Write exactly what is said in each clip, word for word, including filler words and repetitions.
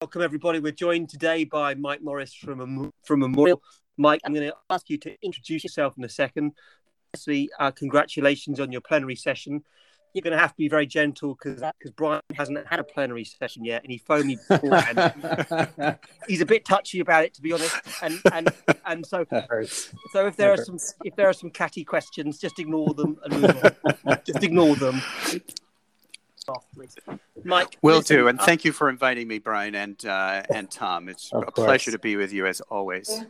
Welcome, everybody. We're joined today by Mike Morris from from Memorial. Mike, I'm going to ask you to introduce yourself in a second. Firstly, uh, congratulations on your plenary session. You're going to have to be very gentle because because Brian hasn't had a plenary session yet, and he phoned me beforehand. He's a bit touchy about it, to be honest, and and and so so if there are some if there are some catty questions, just ignore them and move on. Just ignore them. Off, please. Mike, will listen, do, and uh, thank you for inviting me, Brian and uh, and Tom. It's Of a course. pleasure to be with you as always.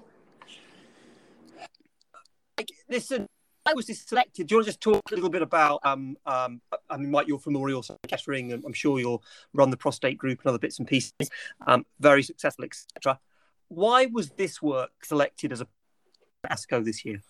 Mike, listen. I was selected. Do you want to just talk a little bit about, um, um, I mean, Mike, you're from Memorial Kettering, and I'm sure you'll run the prostate group and other bits and pieces, um, very successful, et cetera. Why was this work selected as a ASCO this year?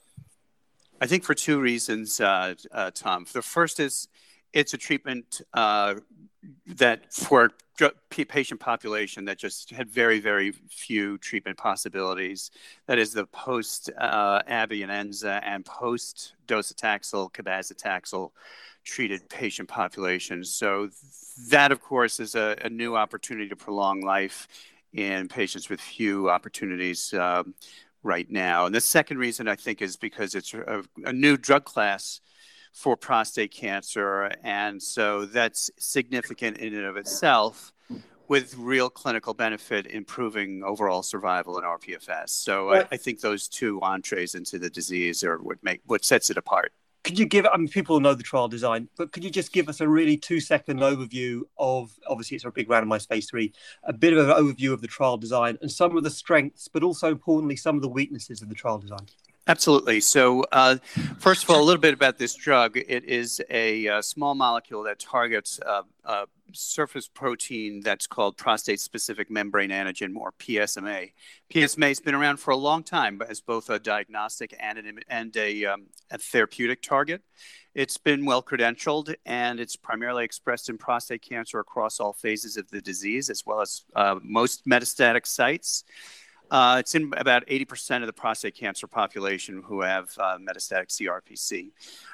I think for two reasons, uh, uh, Tom. The first is it's a treatment uh, that for a patient population that just had very, very few treatment possibilities. That is the post uh, Abi and Enza and post docetaxel, cabazitaxel treated patient population. So that, of course, is a, a new opportunity to prolong life in patients with few opportunities um, right now. And the second reason, I think, is because it's a, a new drug class for prostate cancer, and so that's significant in and of itself, with real clinical benefit improving overall survival in R P F S. So Right. I, I think those two entrees into the disease are what make what sets it apart. Could you give, I mean, people know the trial design, but could you just give us a really two-second overview of, obviously it's a big randomized phase three, a bit of an overview of the trial design and some of the strengths, but also importantly, some of the weaknesses of the trial design? Absolutely. So uh, first of all, a little bit about this drug. It is a, uh small molecule that targets uh, a surface protein that's called prostate-specific membrane antigen, or P S M A. P S M A has been around for a long time as both a diagnostic and, an, and a, um, a therapeutic target. It's been well-credentialed, and it's primarily expressed in prostate cancer across all phases of the disease, as well as uh, most metastatic sites. Uh, it's in about eighty percent of the prostate cancer population who have uh, metastatic C R P C.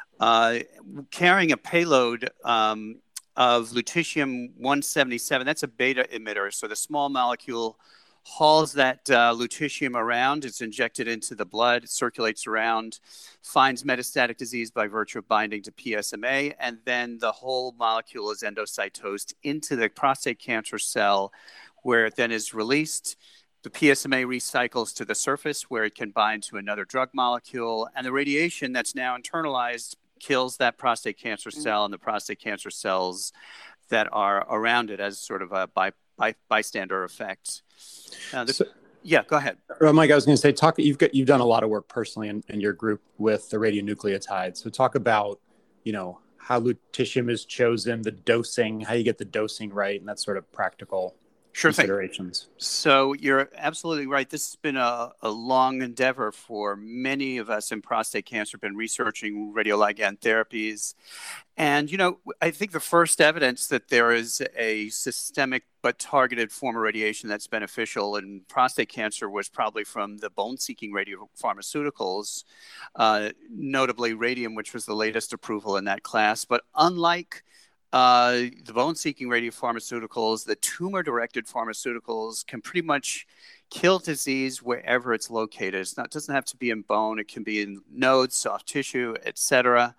Uh, carrying a payload um, of lutetium one seventy-seven, that's a beta emitter. So the small molecule hauls that uh, lutetium around. It's injected into the blood, it circulates around, finds metastatic disease by virtue of binding to P S M A, and then the whole molecule is endocytosed into the prostate cancer cell, where it then is released. The P S M A recycles to the surface where it can bind to another drug molecule, and the radiation that's now internalized kills that prostate cancer cell and the prostate cancer cells that are around it as sort of a by, by, bystander effect. Uh, this, so, yeah, go ahead. Well, Mike, I was going to say, talk. You've got you've done a lot of work personally in, in your group with the radionucleotides. So talk about, you know, how lutetium is chosen, the dosing, how you get the dosing right, and that sort of practical Sure considerations. Thing. So you're absolutely right. This has been a, a long endeavor for many of us in prostate cancer, been researching radioligand therapies. And, you know, I think the first evidence that there is a systemic but targeted form of radiation that's beneficial in prostate cancer was probably from the bone-seeking radiopharmaceuticals, uh, notably radium, which was the latest approval in that class. But unlike Uh, the bone-seeking radiopharmaceuticals, the tumor-directed pharmaceuticals can pretty much kill disease wherever it's located. It's not, it doesn't have to be in bone. It can be in nodes, soft tissue, et cetera.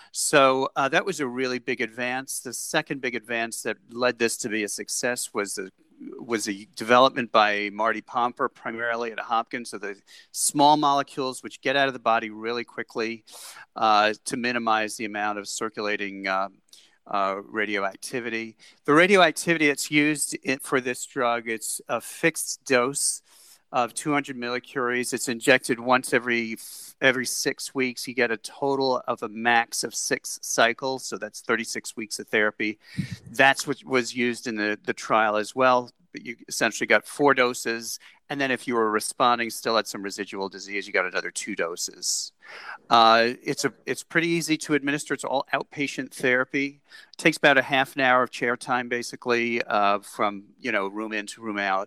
So uh, that was a really big advance. The second big advance that led this to be a success was the was a development by Marty Pomper, primarily at Hopkins, of the small molecules which get out of the body really quickly uh, to minimize the amount of circulating uh, Uh, radioactivity. The radioactivity that's used in, for this drug, it's a fixed dose of two hundred millicuries. It's injected once every every six weeks. You get a total of a max of six cycles, so that's thirty-six weeks of therapy. That's what was used in the, the trial as well. But you essentially got four doses, and then if you were responding, still had some residual disease, you got another two doses. Uh, it's a it's pretty easy to administer. It's all outpatient therapy. It takes about a half an hour of chair time, basically, uh, from you know room in to room out.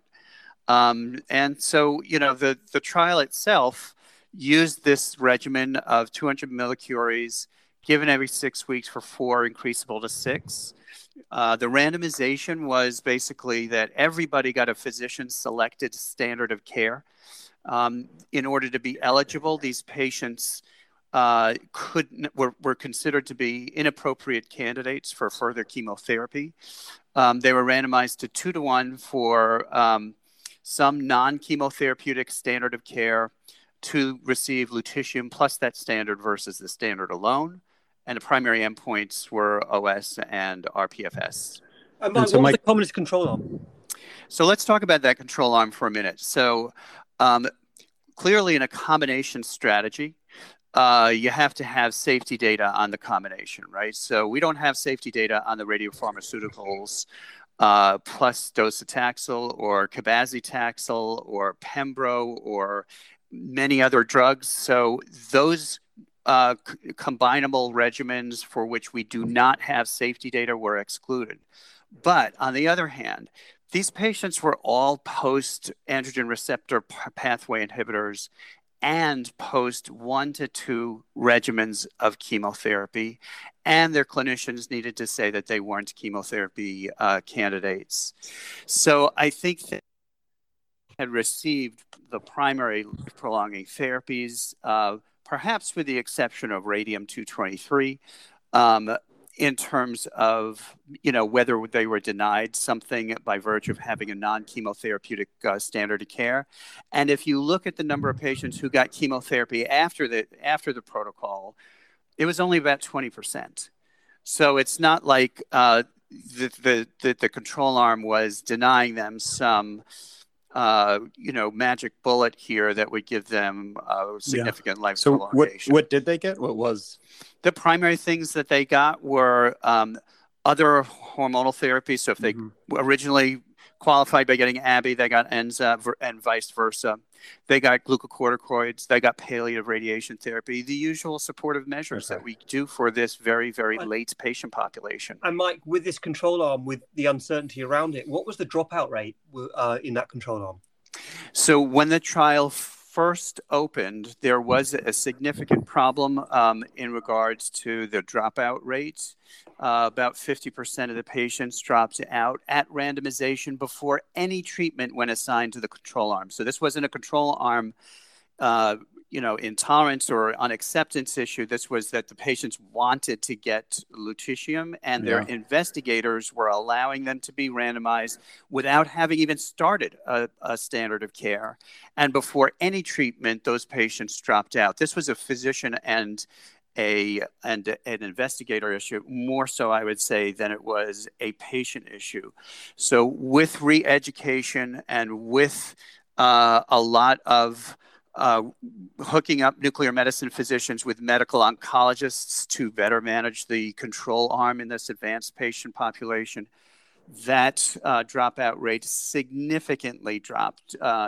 Um, and so you know the the trial itself used this regimen of two hundred millicuries given every six weeks for four, increasable to six. Uh, the randomization was basically that everybody got a physician-selected standard of care. Um, in order to be eligible, these patients uh, could were, were considered to be inappropriate candidates for further chemotherapy. Um, they were randomized to two to one for um, some non-chemotherapeutic standard of care to receive lutetium plus that standard versus the standard alone. And the primary endpoints were O S and R P F S. And Mike, so what was Mike, the commonest control arm? So let's talk about that control arm for a minute. So um, clearly in a combination strategy, uh, you have to have safety data on the combination, right? So we don't have safety data on the radiopharmaceuticals uh, plus docetaxel or cabazitaxel or Pembro or many other drugs. So those Uh, c- combinable regimens for which we do not have safety data were excluded. But on the other hand, these patients were all post androgen receptor p- pathway inhibitors and post one to two regimens of chemotherapy. And their clinicians needed to say that they weren't chemotherapy uh, candidates. So I think that had received the primary prolonging therapies, uh, perhaps with the exception of radium two twenty-three, um, in terms of, you know, whether they were denied something by virtue of having a non-chemotherapeutic uh, standard of care. And if you look at the number of patients who got chemotherapy after the, after the protocol, it was only about twenty percent. So it's not like uh, the, the, the, the control arm was denying them some Uh, you know, magic bullet here that would give them uh, significant yeah. life so prolongation. what what did they get? What was the primary things that they got were um, other hormonal therapies. So if they mm-hmm. originally qualified by getting A B I, they got Enza and vice versa. They got glucocorticoids. They got palliative radiation therapy, the usual supportive measures okay. that we do for this very, very late patient population. And Mike, with this control arm, with the uncertainty around it, what was the dropout rate uh, in that control arm? So when the trial first opened, there was a significant problem um, in regards to the dropout rates. Uh, about fifty percent of the patients dropped out at randomization before any treatment when assigned to the control arm. So this wasn't a control arm, uh, you know, intolerance or unacceptance issue. This was that the patients wanted to get lutetium and their yeah. investigators were allowing them to be randomized without having even started a, a standard of care. And before any treatment, those patients dropped out. This was a physician and a and an investigator issue, more so I would say than it was a patient issue. So with re-education and with uh, a lot of uh, hooking up nuclear medicine physicians with medical oncologists to better manage the control arm in this advanced patient population, that uh, dropout rate significantly dropped, uh,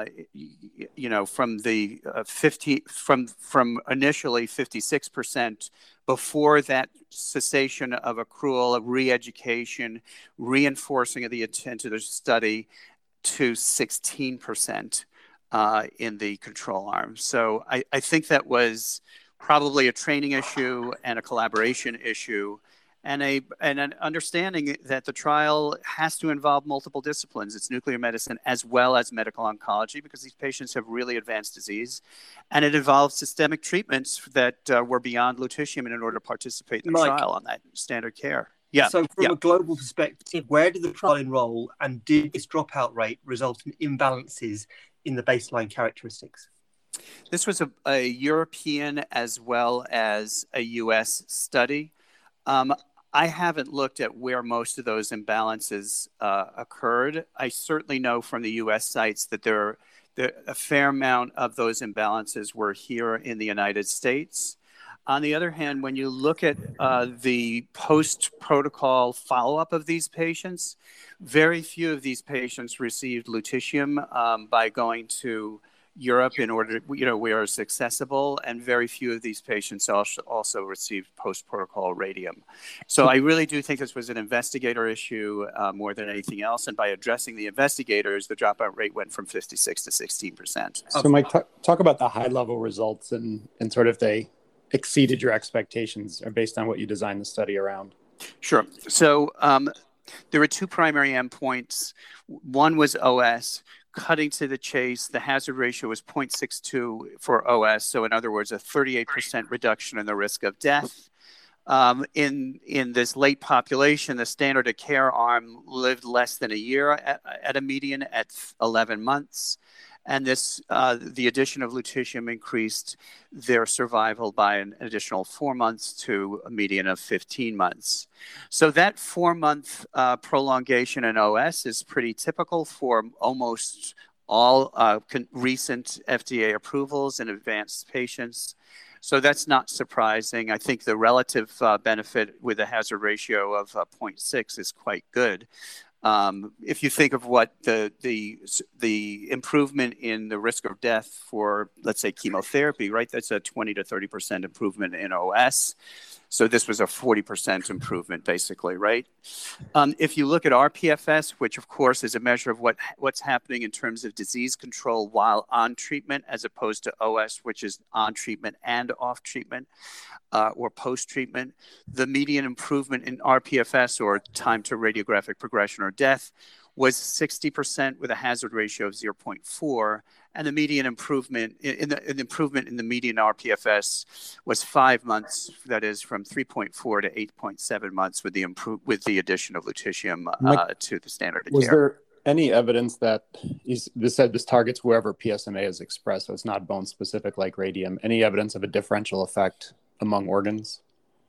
you know, from the uh, fifty from from initially fifty-six percent before that cessation of accrual, of re-education, reinforcing of the intent of the study, to sixteen percent uh, in the control arm. So I, I think that was probably a training issue and a collaboration issue. And, a, and an understanding that the trial has to involve multiple disciplines. It's nuclear medicine as well as medical oncology because these patients have really advanced disease. And it involves systemic treatments that uh, were beyond lutetium in order to participate in the Mike, trial on that standard care. Yeah. So from yeah. a global perspective, where did the trial enroll and did this dropout rate result in imbalances in the baseline characteristics? This was a, a European as well as a U S study. Um, I haven't looked at where most of those imbalances uh, occurred. I certainly know from the U S sites that there, there a fair amount of those imbalances were here in the United States. On the other hand, when you look at uh, the post-protocol follow-up of these patients, very few of these patients received lutetium um, by going to Europe in order, you know, where it's accessible, and very few of these patients also, also received post-protocol radium. So I really do think this was an investigator issue uh, more than anything else, and by addressing the investigators, the dropout rate went from fifty-six to sixteen percent. So Mike, talk, talk about the high-level results and, and sort of they exceeded your expectations or based on what you designed the study around. Sure. So um, There were two primary endpoints. One was O S. Cutting to the chase, the hazard ratio was zero point six two for O S. So in other words, a thirty-eight percent reduction in the risk of death. Um, in, in this late population, the standard of care arm lived less than a year at, at a median at eleven months. And this, uh, the addition of lutetium increased their survival by an additional four months to a median of fifteen months. So that four-month uh, prolongation in O S is pretty typical for almost all uh, recent F D A approvals in advanced patients. So that's not surprising. I think the relative uh, benefit with a hazard ratio of uh, zero point six is quite good. Um, if you think of what the, the the improvement in the risk of death for, let's say, chemotherapy, right? That's a twenty to thirty percent improvement in O S. So this was a forty percent improvement, basically, right? Um, if you look at R P F S, which of course is a measure of what what's happening in terms of disease control while on treatment, as opposed to O S, which is on treatment and off treatment uh, or post-treatment, the median improvement in R P F S, or time to radiographic progression or death, was sixty percent with a hazard ratio of zero point four, and the median improvement in the, in the improvement in the median R P F S was five months. That is from three point four to eight point seven months with the improve with the addition of lutetium uh, Mike, to the standard of was care. Was there any evidence that this said this targets wherever P S M A is expressed, so it's not bone specific like radium? Any evidence of a differential effect among organs?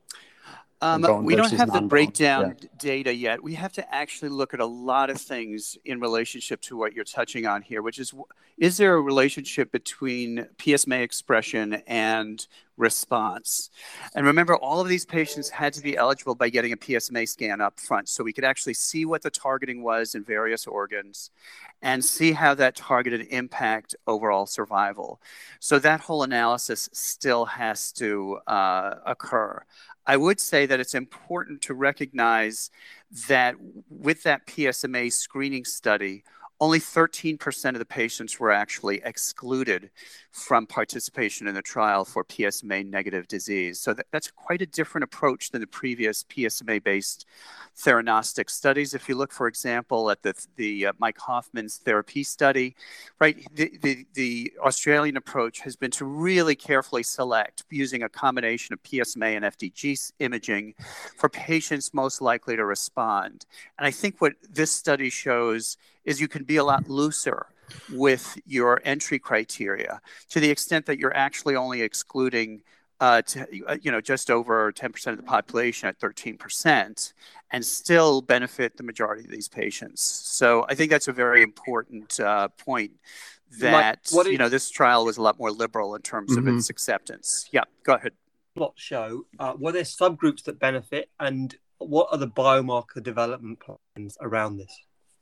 Um, we don't have the breakdown yeah. data yet. We have to actually look at a lot of things in relationship to what you're touching on here, which is, is there a relationship between P S M A expression and response? And remember, all of these patients had to be eligible by getting a P S M A scan up front, so we could actually see what the targeting was in various organs and see how that targeted impact overall survival. So that whole analysis still has to uh, occur. I would say that it's important to recognize that with that P S M A screening study, only thirteen percent of the patients were actually excluded from participation in the trial for P S M A negative disease. So that, that's quite a different approach than the previous P S M A-based theranostic studies. If you look, for example, at the, the uh, Mike Hoffman's therapy study, right, the, the, the Australian approach has been to really carefully select using a combination of P S M A and F D G imaging for patients most likely to respond. And I think what this study shows is you can be a lot looser with your entry criteria to the extent that you're actually only excluding uh, to, you know, just over ten percent of the population at thirteen percent and still benefit the majority of these patients. So I think that's a very important uh, point that, Mike, you know, this trial was a lot more liberal in terms mm-hmm. of its acceptance. Yeah, go ahead. Plot show, uh, were there subgroups that benefit, and what are the biomarker development plans around this?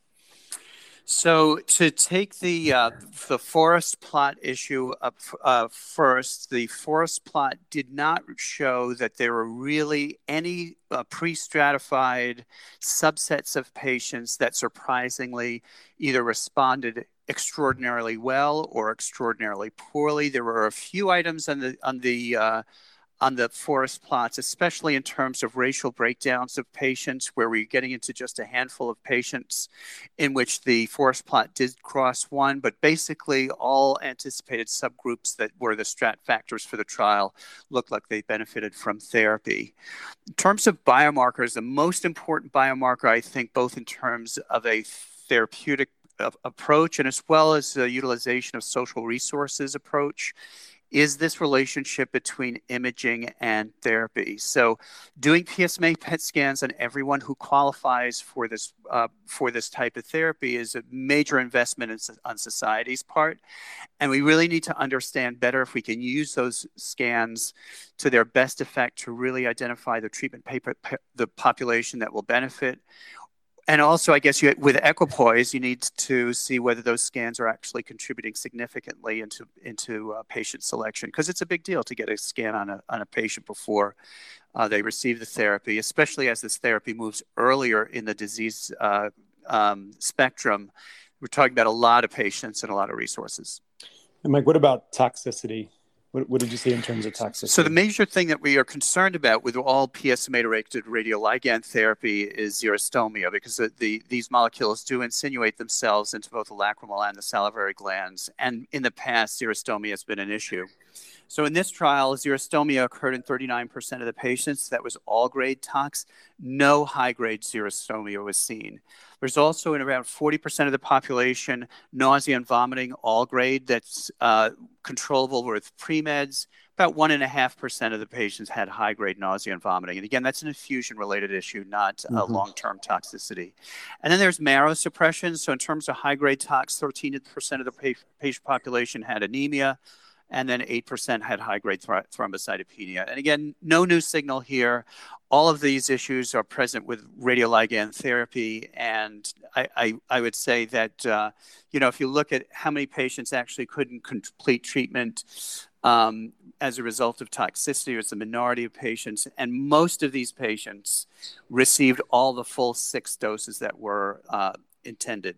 So to take the uh, the forest plot issue up uh, first, the forest plot did not show that there were really any uh, pre-stratified subsets of patients that surprisingly either responded extraordinarily well or extraordinarily poorly. There were a few items on the on the uh, on the forest plots, especially in terms of racial breakdowns of patients, where we're getting into just a handful of patients in which the forest plot did cross one, but basically all anticipated subgroups that were the strat factors for the trial looked like they benefited from therapy. In terms of biomarkers, the most important biomarker, I think, both in terms of a therapeutic approach and as well as the utilization of social resources approach, is this relationship between imaging and therapy. So doing P S M A P E T scans on everyone who qualifies for this uh, for this type of therapy is a major investment in, on society's part. And we really need to understand better if we can use those scans to their best effect to really identify the treatment paper, the population that will benefit. And also, I guess you, with equipoise, you need to see whether those scans are actually contributing significantly into into uh, patient selection, because it's a big deal to get a scan on a on a patient before uh, they receive the therapy, especially as this therapy moves earlier in the disease uh, um, spectrum. We're talking about a lot of patients and a lot of resources. And Mike, what about toxicity? What, what did you see in terms of toxicity? So the major thing that we are concerned about with all P S M A-directed radioligand therapy is xerostomia, because the, the, these molecules do insinuate themselves into both the lacrimal and the salivary glands. And in the past, xerostomia has been an issue. So in this trial, xerostomia occurred in thirty-nine percent of the patients. That was all-grade tox. No high-grade xerostomia was seen. There's also in around forty percent of the population, nausea and vomiting, all-grade, that's uh, controllable with pre-meds. About one point five percent of the patients had high-grade nausea and vomiting. And again, that's an infusion-related issue, not mm-hmm. a long-term toxicity. And then there's marrow suppression. So in terms of high-grade tox, thirteen percent of the pa- patient population had anemia, and then eight percent had high-grade th- thrombocytopenia. And again, no new signal here. All of these issues are present with radioligand therapy, and I, I, I would say that, uh, you know, if you look at how many patients actually couldn't complete treatment um, as a result of toxicity, it's a minority of patients, and most of these patients received all the full six doses that were uh, intended.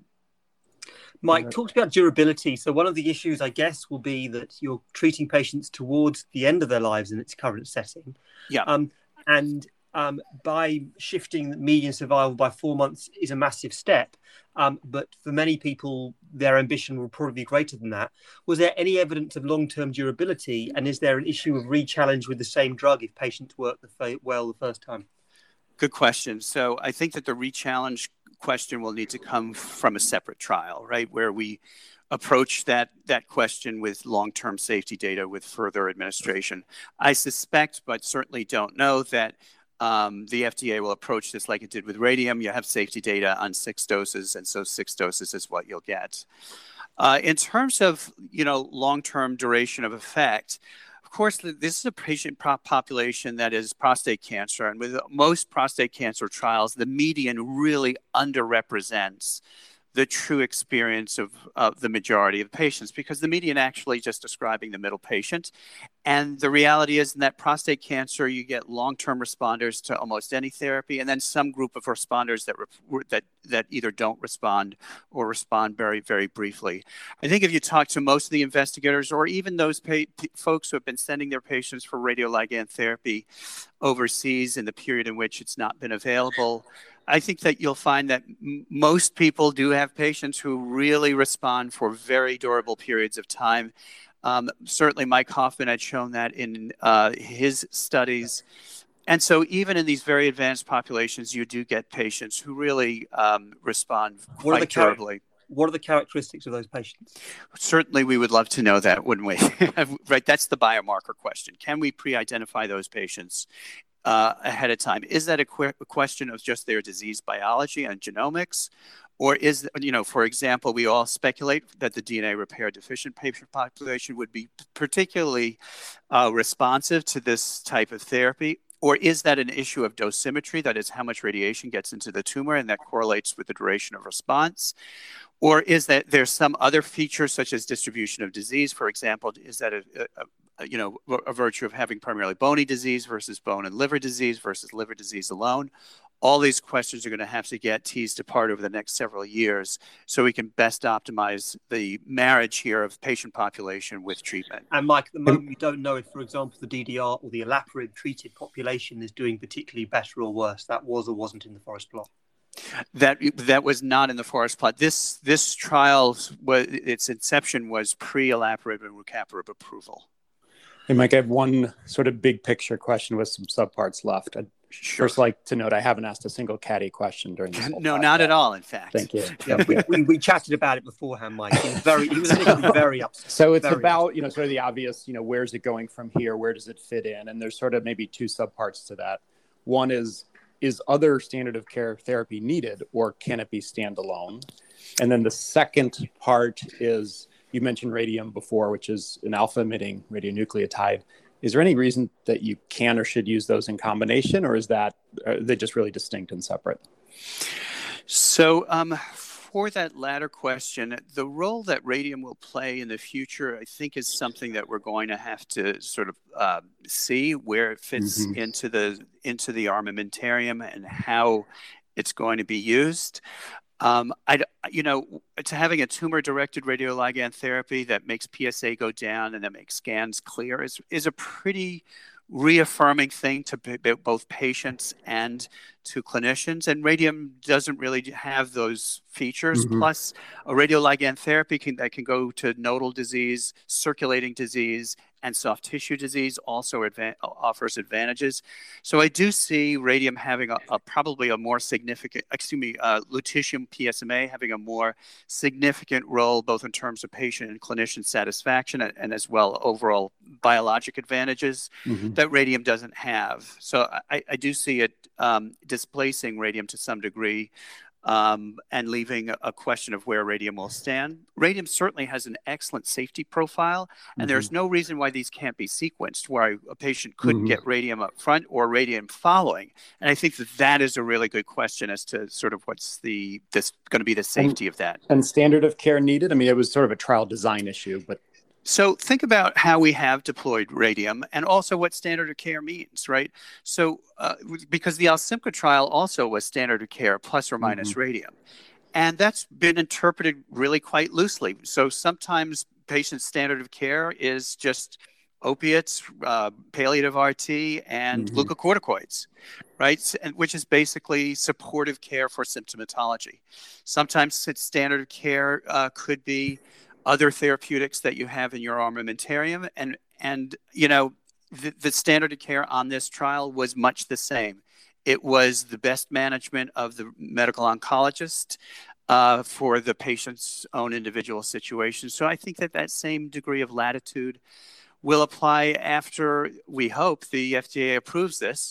Mike, talked about durability. So one of the issues, I guess, will be that you're treating patients towards the end of their lives in its current setting. Yeah. Um, and um, by shifting median survival by four months is a massive step. Um, but for many people, their ambition will probably be greater than that. Was there any evidence of long-term durability? And is there an issue of re-challenge with the same drug if patients work the, well the first time? Good question. So I think that the re-challenge question will need to come from a separate trial, right, where we approach that that question with long-term safety data with further administration. I suspect, but certainly don't know, that um, the F D A will approach this like it did with radium. You have safety data on six doses, and so six doses is what you'll get. Uh, in terms of, you know, long-term duration of effect, of course, this is a patient population that is prostate cancer. And with most prostate cancer trials, the median really underrepresents the true experience of uh, the majority of patients, because the median actually just describing the middle patient. And the reality is in that prostate cancer, you get long-term responders to almost any therapy, and then some group of responders that re- that that either don't respond or respond very, very briefly. I think if you talk to most of the investigators, or even those pa- p- folks who have been sending their patients for radioligand therapy overseas in the period in which it's not been available, I think that you'll find that m- most people do have patients who really respond for very durable periods of time. Um, certainly Mike Hoffman had shown that in uh, his studies. And so even in these very advanced populations, you do get patients who really um, respond what quite char- durably. What are the characteristics of those patients? Certainly we would love to know that, wouldn't we? Right, that's the biomarker question. Can we pre-identify those patients Uh, ahead of time? Is that a, qu- a question of just their disease biology and genomics? Or is, you know, for example, we all speculate that the D N A repair deficient patient population would be particularly uh, responsive to this type of therapy? Or is that an issue of dosimetry, that is how much radiation gets into the tumor and that correlates with the duration of response? Or is that there's some other feature such as distribution of disease? For example, is that a, a, a you know a virtue of having primarily bony disease versus bone and liver disease versus liver disease alone? All these questions are going to have to get teased apart over the next several years so we can best optimize the marriage here of patient population with treatment. And Mike, at the moment, we don't know if, for example, the D D R or the olaparib treated population is doing particularly better or worse. That was or wasn't in the forest plot. That that was not in the forest plot. This this trial, was, its inception was pre-olaparib and rucaparib approval. Hey, Mike, I have one sort of big picture question with some subparts left. I'd sure. first like to note I haven't asked a single caddy question during this whole No, podcast. not at all, in fact. Thank you. Yeah, we, we, we chatted about it beforehand, Mike. He was very, he was initially very upset. So it's very about, upset. you know, sort of the obvious, you know, where's it going from here? Where does it fit in? And there's sort of maybe two subparts to that. One is, is other standard of care therapy needed, or can it be standalone? And then the second part is, you mentioned radium before, which is an alpha-emitting radionucleotide. Is there any reason that you can or should use those in combination, or is that are they just really distinct and separate? So um, for that latter question, the role that radium will play in the future, I think, is something that we're going to have to sort of uh, see where it fits mm-hmm. into the into the armamentarium and how it's going to be used. Um, I, you know, to having a tumor-directed radioligand therapy that makes P S A go down and that makes scans clear is is a pretty reaffirming thing to b- both patients and to clinicians. And radium doesn't really have those features. Mm-hmm. Plus, a radioligand therapy can, that can go to nodal disease, circulating disease, and soft tissue disease also advan- offers advantages. So I do see radium having a, a probably a more significant, excuse me, uh, lutetium P S M A having a more significant role both in terms of patient and clinician satisfaction and, and as well overall biologic advantages Mm-hmm. that radium doesn't have. So I, I do see it um, displacing radium to some degree. Um, and leaving a, a question of where radium will stand. Radium certainly has an excellent safety profile, and Mm-hmm. there's no reason why these can't be sequenced, where a patient couldn't Mm-hmm. get radium up front or radium following. And I think that that is a really good question as to sort of what's the this going to be the safety and, of that. And standard of care needed? I mean, it was sort of a trial design issue, but So think about how we have deployed radium and also what standard of care means, right? So uh, because the Alsimca trial also was standard of care plus or minus mm-hmm. radium. And that's been interpreted really quite loosely. So sometimes patients' standard of care is just opiates, uh, palliative R T, and mm-hmm. glucocorticoids, right? And which is basically supportive care for symptomatology. Sometimes it's standard of care uh, could be other therapeutics that you have in your armamentarium. And, and you know, the, the standard of care on this trial was much the same. It was the best management of the medical oncologist uh, for the patient's own individual situation. So I think that that same degree of latitude will apply after, we hope, the F D A approves this,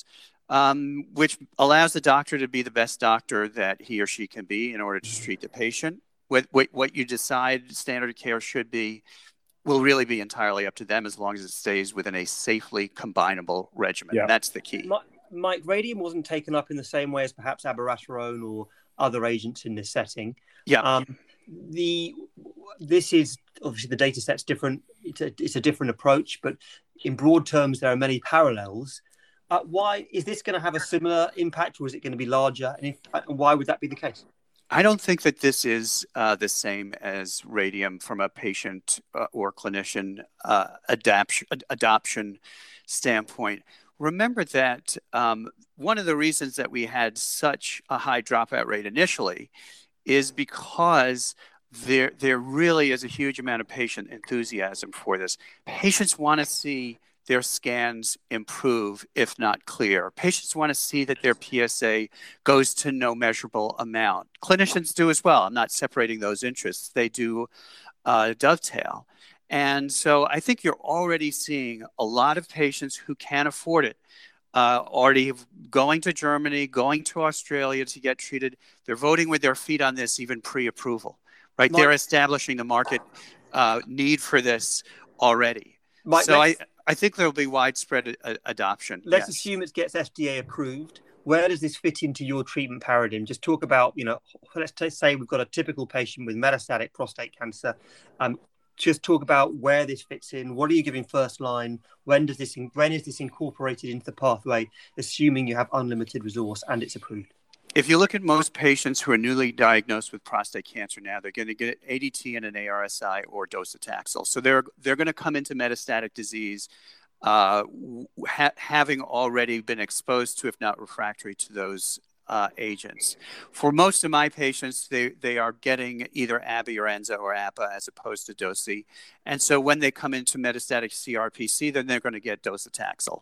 um, which allows the doctor to be the best doctor that he or she can be in order to treat the patient. What, what, what you decide standard of care should be will really be entirely up to them as long as it stays within a safely combinable regimen. Yeah. That's the key. Mike, radium wasn't taken up in the same way as perhaps abiraterone or other agents in this setting. Yeah. Um, the this is obviously the data set's different. It's a, it's a different approach, but in broad terms, there are many parallels. Uh, why is this going to have a similar impact, or is it going to be larger? And if, uh, why would that be the case? I don't think that this is uh, the same as radium from a patient uh, or clinician uh, adaption, ad- adoption standpoint. Remember that um, one of the reasons that we had such a high dropout rate initially is because there, there really is a huge amount of patient enthusiasm for this. Patients want to see their scans improve, if not clear. Patients want to see that their P S A goes to no measurable amount. Clinicians do as well. I'm not separating those interests. They do uh, dovetail. And so I think you're already seeing a lot of patients who can afford it, uh, already going to Germany, going to Australia to get treated. They're voting with their feet on this even pre-approval, right? Mike, they're establishing the market uh, need for this already. Mike, so I, I think there will be widespread a- adoption. Let's yes. assume it gets F D A approved. Where does this fit into your treatment paradigm? Just talk about, you know, let's t- say we've got a typical patient with metastatic prostate cancer. Um, just talk about where this fits in. What are you giving first line? When does this? In- when is this incorporated into the pathway? Assuming you have unlimited resource and it's approved. If you look at most patients who are newly diagnosed with prostate cancer now, they're going to get A D T and an A R S I or docetaxel. So they're they're going to come into metastatic disease uh, ha- having already been exposed to, if not refractory to, those uh, agents. For most of my patients, they, they are getting either A B I or Enza or A P A as opposed to Dosi. And so when they come into metastatic C R P C, then they're going to get docetaxel.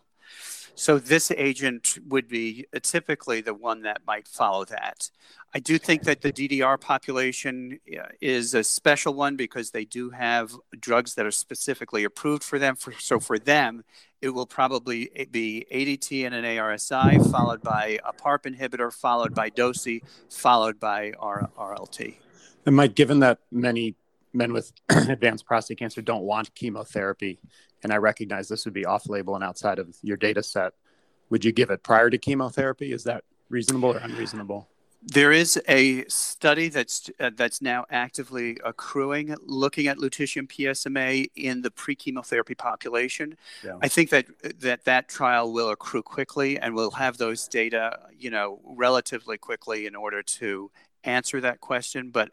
So this agent would be typically the one that might follow that. I do think that the D D R population is a special one because they do have drugs that are specifically approved for them. For, so for them, it will probably be A D T and an A R S I, followed by a PARP inhibitor, followed by Dosi, followed by R- RLT. And Mike, given that many men with advanced prostate cancer don't want chemotherapy, and I recognize this would be off-label and outside of your data set, would you give it prior to chemotherapy? Is that reasonable or unreasonable? There is a study that's uh, that's now actively accruing, looking at lutetium P S M A in the pre-chemotherapy population. Yeah. I think that, that that trial will accrue quickly, and we'll have those data, you know, relatively quickly in order to answer that question, but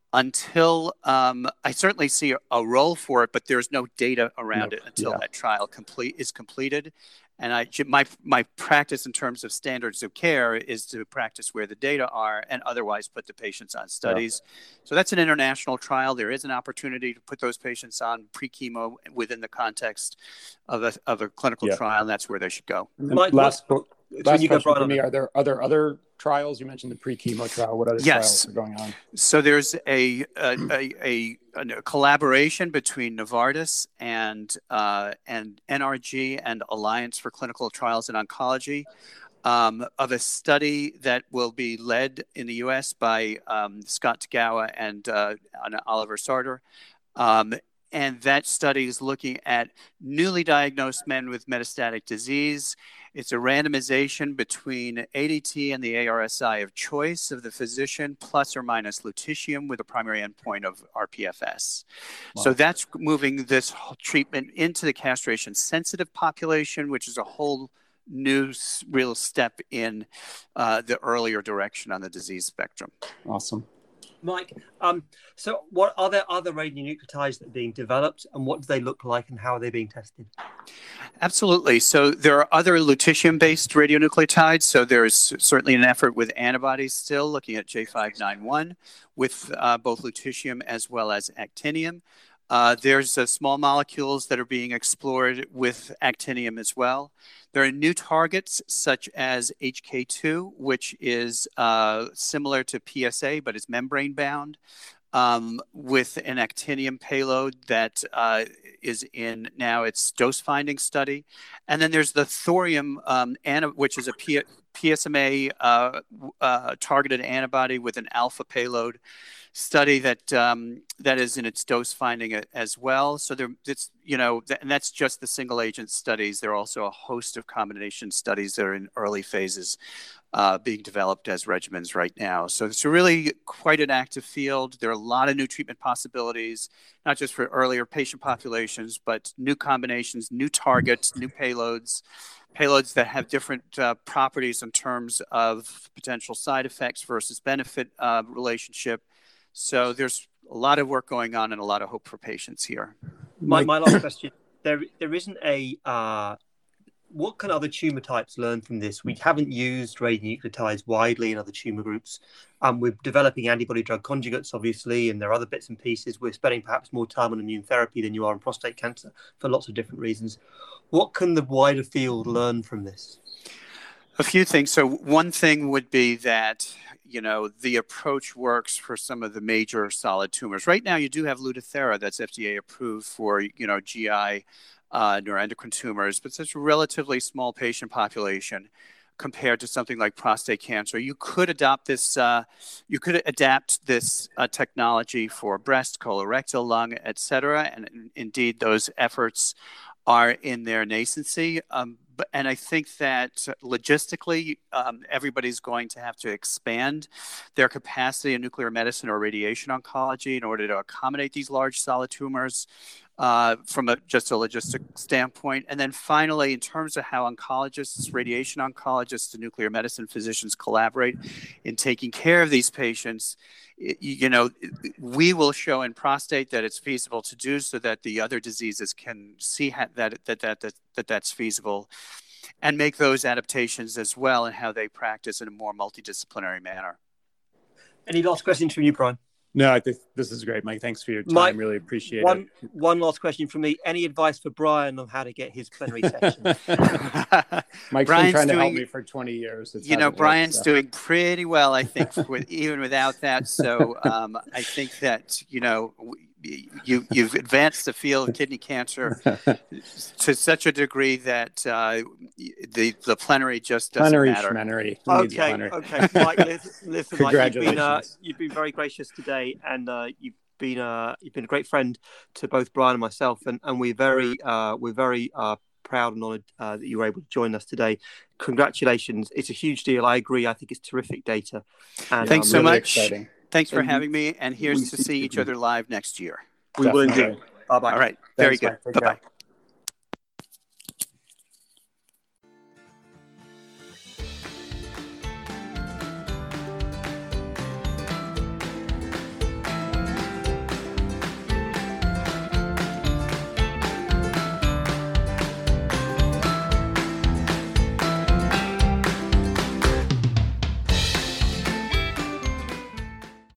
until um, I certainly see a, a role for it, but there's no data around Nope. it until Yeah. that trial complete is completed. And I, my, my practice in terms of standards of care is to practice where the data are and otherwise put the patients on studies. Yeah. So that's an international trial. There is an opportunity to put those patients on pre-chemo within the context of a, of a clinical yeah. trial, and that's where they should go. Mike, last last you question for me, are there, are there other trials? You mentioned the pre-chemo trial. What other yes. trials are going on? So there's a a, a, a, a collaboration between Novartis and uh, and N R G and Alliance for Clinical Trials in Oncology um, of a study that will be led in the U S by um, Scott Tagawa and uh, Oliver Sartor. Um, and that study is looking at newly diagnosed men with metastatic disease. It's a randomization between A D T and the A R S I of choice of the physician, plus or minus lutetium, with a primary endpoint of R P F S. Wow. So that's moving this treatment into the castration-sensitive population, which is a whole new real step in uh, the earlier direction on the disease spectrum. Awesome. Mike, um, so what are there other radionuclides that are being developed, and what do they look like, and how are they being tested? Absolutely. So there are other lutetium-based radionuclides. So there's certainly an effort with antibodies still looking at J five ninety-one with uh, both lutetium as well as actinium. Uh, there's uh, small molecules that are being explored with actinium as well. There are new targets such as H K two, which is uh, similar to P S A, but is membrane bound, um, with an actinium payload that uh, is in now its dose finding study. And then there's the thorium, um, which is a P PSMA uh, uh, targeted antibody with an alpha payload study that um, that is in its dose finding as well. So there, it's you know, th and that's just the single agent studies. There are also a host of combination studies that are in early phases, uh, being developed as regimens right now. So it's really quite an active field. There are a lot of new treatment possibilities, not just for earlier patient populations, but new combinations, new targets, new payloads. Payloads that have different uh, properties in terms of potential side effects versus benefit uh, relationship. So there's a lot of work going on and a lot of hope for patients here. My, my last question, there there isn't a, uh, what can other tumor types learn from this? We haven't used radionuclides widely in other tumor groups. Um, we're developing antibody drug conjugates, obviously, and there are other bits and pieces. We're spending perhaps more time on immune therapy than you are on prostate cancer for lots of different reasons. What can the wider field learn from this? A few things. So one thing would be that, you know, the approach works for some of the major solid tumors. Right now, you do have Lutathera that's F D A approved for, you know, G I uh, neuroendocrine tumors, but it's a relatively small patient population compared to something like prostate cancer. You could adopt this, uh, you could adapt this uh, technology for breast, colorectal, lung, et cetera. And indeed, those efforts are in their nascency. Um, but, and I think that logistically, um, everybody's going to have to expand their capacity in nuclear medicine or radiation oncology in order to accommodate these large solid tumors uh, from a, just a logistic standpoint. And then finally, in terms of how oncologists, radiation oncologists, and nuclear medicine physicians collaborate in taking care of these patients, you know, we will show in prostate that it's feasible to do so that the other diseases can see that that that that, that, that that's feasible and make those adaptations as well in how they practice in a more multidisciplinary manner. Any last questions from you, Brian? No, I think this is great, Mike. Thanks for your time. Mike, really appreciate one, it. One last question from me. Any advice for Brian on how to get his plenary session? Mike's Brian's been trying to doing, help me for twenty years. It's you know, Brian's worked, so. doing pretty well, I think, with, even without that. So um, I think that, you know, you, you've advanced the field of kidney cancer to such a degree that uh, the the plenary just doesn't plenary matter. Plenary, okay, okay. Mike, listen, listen Mike, you've been, uh, you've been very gracious today, and uh, you've been uh, you've been a great friend to both Brian and myself, and, and we're very uh, we're very uh, proud and honoured uh, that you were able to join us today. Congratulations! It's a huge deal. I agree. I think it's terrific data. And, Thanks um, so really much. Exciting. Thanks for and having me, and here's to see see each other live next year. We will indeed. Bye bye. All right. Very Thanks, good. Bye bye.